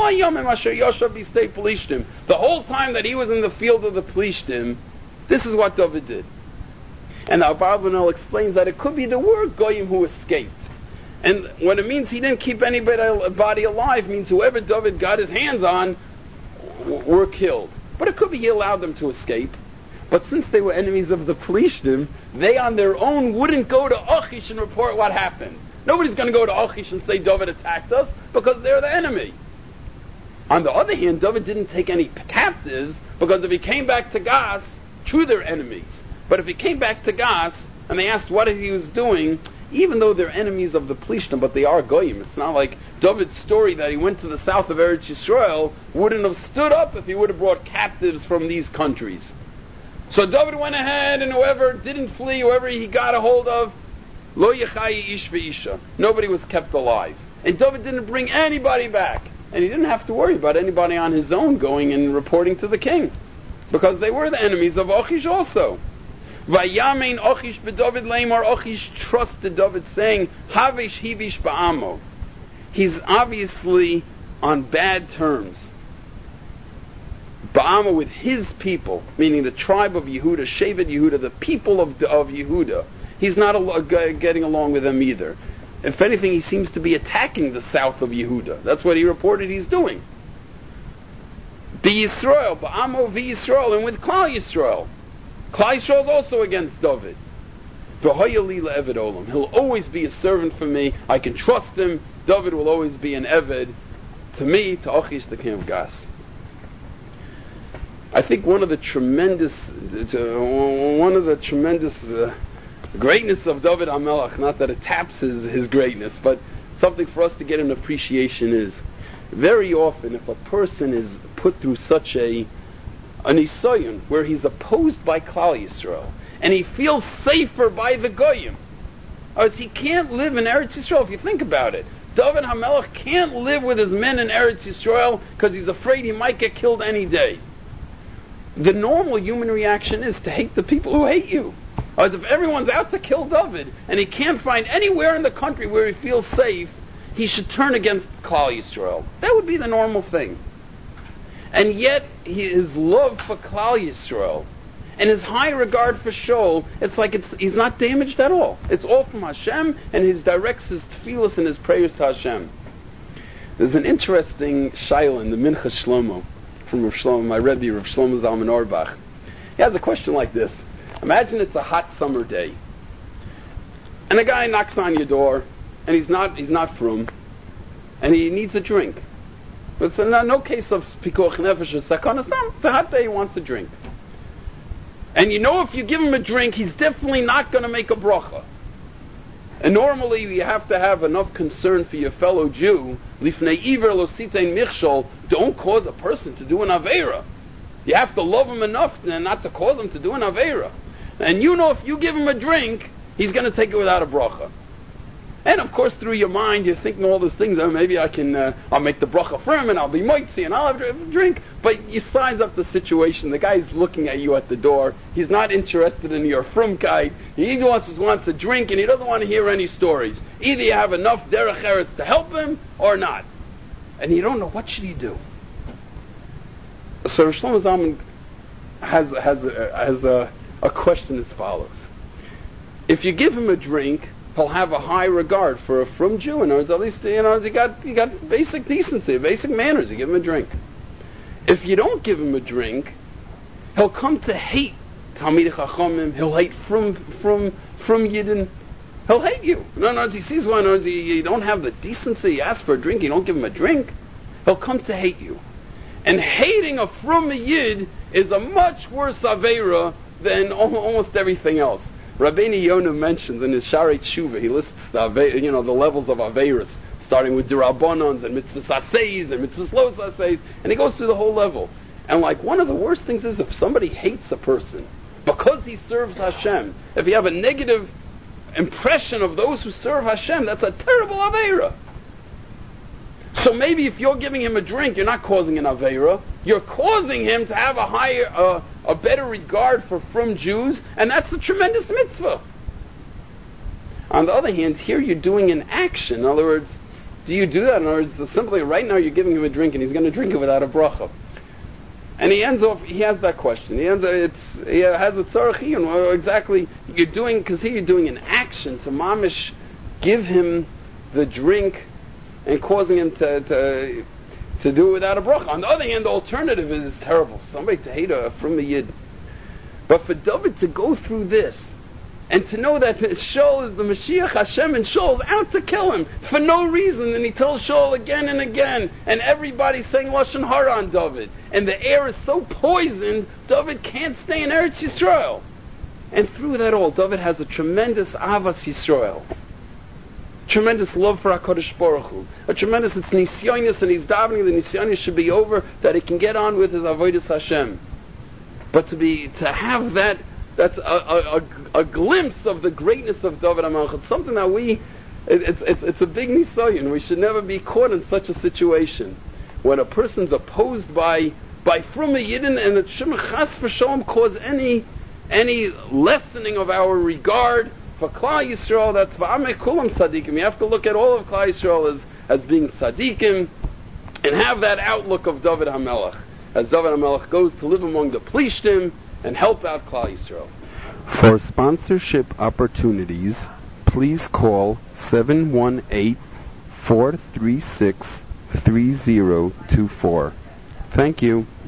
The whole time that he was in the field of the Plishtim, this is what David did. And Abarbanel explains that it could be the word Goyim who escaped. And when it means he didn't keep anybody alive, means whoever David got his hands on were killed. But it could be he allowed them to escape. But since they were enemies of the Plishtim, they on their own wouldn't go to Achish and report what happened. Nobody's going to go to Achish and say David attacked us because they're the enemy. On the other hand, David didn't take any captives because if he came back to Gas, true, they're enemies. But if he came back to Gas and they asked what he was doing, even though they're enemies of the Plishtim, but they are Goyim, it's not like David's story that he went to the south of Eretz Yisrael wouldn't have stood up if he would have brought captives from these countries. So David went ahead, and whoever didn't flee, whoever he got a hold of, Lo Yechayi Ish Ve'isha. Nobody was kept alive. And David didn't bring anybody back. And he didn't have to worry about anybody on his own going and reporting to the king. Because they were the enemies of Achish also. Vayamein Achish b'David Lamar. Achish trusted David, saying, Havish Hivish ba'amo. He's obviously on bad terms. Ba'amo with his people, meaning the tribe of Yehuda, Shevet Yehuda, the people of Yehuda. He's not getting along with them either. If anything, he seems to be attacking the south of Yehuda. That's what he reported he's doing. B'Yisrael, Ba'amo v'Yisrael, and with Klal Yisrael. Klal Yisrael is also against David. V'hoyali le'eved olam. He'll always be a servant for me. I can trust him. David will always be an eved to me, to Achish the king of Gas. I think one of the tremendous greatness of David HaMelech, not that it taps his greatness, but something for us to get an appreciation is, very often if a person is put through such an nisayon, where he's opposed by Klal Yisrael, and he feels safer by the Goyim, as he can't live in Eretz Yisrael, if you think about it. David HaMelech can't live with his men in Eretz Yisrael because he's afraid he might get killed any day. The normal human reaction is to hate the people who hate you. As if everyone's out to kill David, and he can't find anywhere in the country where he feels safe, he should turn against Klal Yisrael. That would be the normal thing. And yet, his love for Klal Yisrael and his high regard for Shaul, it's like he's not damaged at all. It's all from Hashem, and he directs his tefillos and his prayers to Hashem. There's an interesting shaila in the Mincha Shlomo from Rav Shlomo, my Rebbe, Rav Shlomo Zalman Auerbach. He has a question like this. Imagine it's a hot summer day, and a guy knocks on your door, and he's not frum, and he needs a drink. But it's no case of pikuach nefesh or sakana. It's a hot day, he wants a drink. And you know if you give him a drink, he's definitely not going to make a bracha. And normally you have to have enough concern for your fellow Jew. Lifnei iver lo sitein michshol. Don't cause a person to do an aveira. You have to love him enough not to cause him to do an aveira. And you know if you give him a drink, he's going to take it without a bracha. And of course, through your mind, you're thinking all those things. Oh, maybe I can, I'll make the bracha for him, and I'll be moitzi, and I'll have a drink. But you size up the situation. The guy's looking at you at the door. He's not interested in your frumkeit. He wants a drink, and he doesn't want to hear any stories. Either you have enough derech eretz to help him, or not. And you don't know, what should you do? So Rosh Shlomo Zalman has a question as follows. If you give him a drink, he'll have a high regard for a frum Jew, and at least he got basic decency, basic manners. You give him a drink. If you don't give him a drink, he'll come to hate Talmidei Chachamim. He'll hate from Yidden. He'll hate you. No, he sees one. You don't have the decency. You ask for a drink. You don't give him a drink. He'll come to hate you. And hating a frum Yid is a much worse aveira than almost everything else. Rabbeinu Yonah mentions in his Sharei Tshuva, he lists the levels of Aveiros, starting with Dirabbanons and Mitzvahs Aseis and Mitzvahs Los Aseis, and he goes through the whole level. And one of the worst things is if somebody hates a person because he serves Hashem. If you have a negative impression of those who serve Hashem, that's a terrible Aveira. So maybe if you're giving him a drink, you're not causing an Aveira. You're causing him to have a better regard for frum Jews, and that's a tremendous mitzvah. On the other hand, here you're doing an action. In other words, do you do that? In other words, simply right now you're giving him a drink, and he's going to drink it without a bracha. And he has that question. He has a tzarech, exactly you're doing, because here you're doing an action to mamish give him the drink and causing him to do it without a bracha. On the other hand, the alternative is terrible. Somebody to hate from the Yid. But for David to go through this, and to know that Shaul is the Mashiach Hashem, and Shaul's out to kill him for no reason, and he tells Shaul again and again, and everybody's saying Lashon Hara on David, and the air is so poisoned, David can't stay in Eretz Yisrael. And through that all, David has a tremendous Avas Yisrael. Tremendous love for HaKadosh Baruch Hu. A tremendous, it's nisyonis, and he's davening, the nisyonis should be over, that he can get on with his avodas Hashem. But to have that's a glimpse of the greatness of David HaMelech. It's something that it's a big nisayon. We should never be caught in such a situation. When a person's opposed by frum Yidden, and it shouldn't chas v'sholom cause any lessening of our regard for Klal Yisrael. That's v'amei kulam tzadikim. You have to look at all of Klal Yisrael as being tzadikim, and have that outlook of David HaMelech. As David HaMelech goes to live among the Plishtim and help out Klal Yisrael. For sponsorship opportunities, please call 718-436-3024. Thank you.